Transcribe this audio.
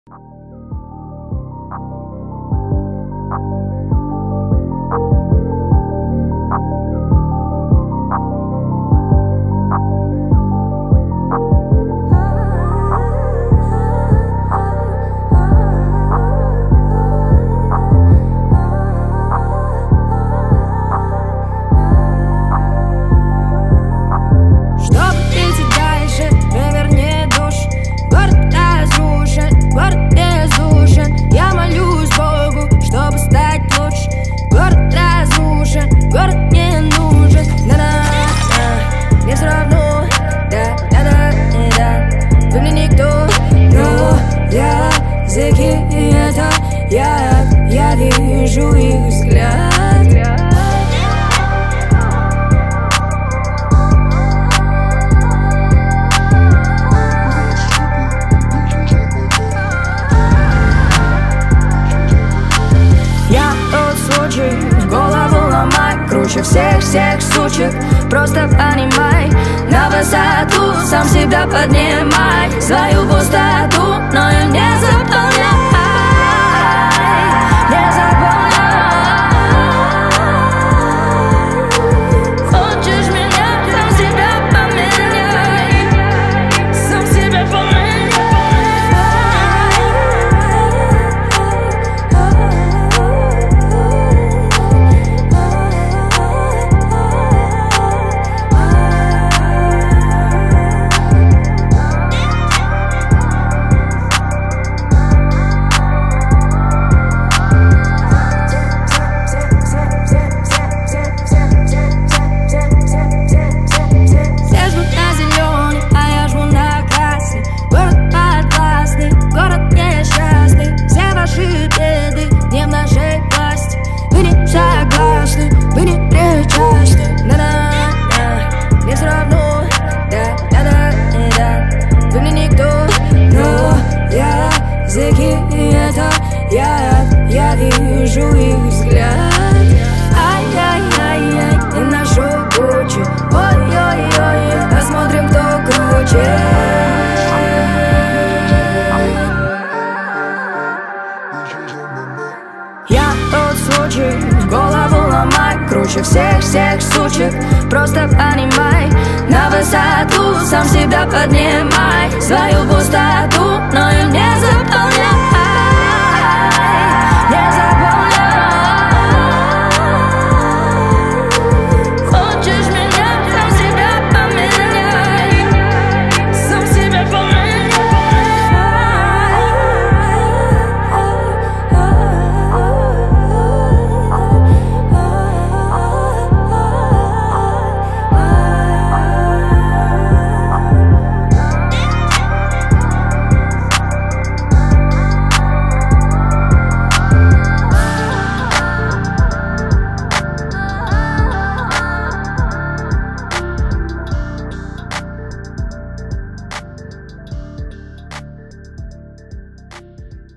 Я вижу их взгляд. Я тот случай, голову ломай, круче всех сучек. Просто понимай, на высоту сам себя поднимай, свою пустоту, но и не заполняй. Я вижу их взгляд. Ай-яй-яй-яй, и нашу кучу. Ой-ой-ой, посмотрим, кто круче. Я тот случай, голову ломай, круче всех сучек. Просто понимай, на высоту сам себя поднимай, свою пустоту, но и не заполняй.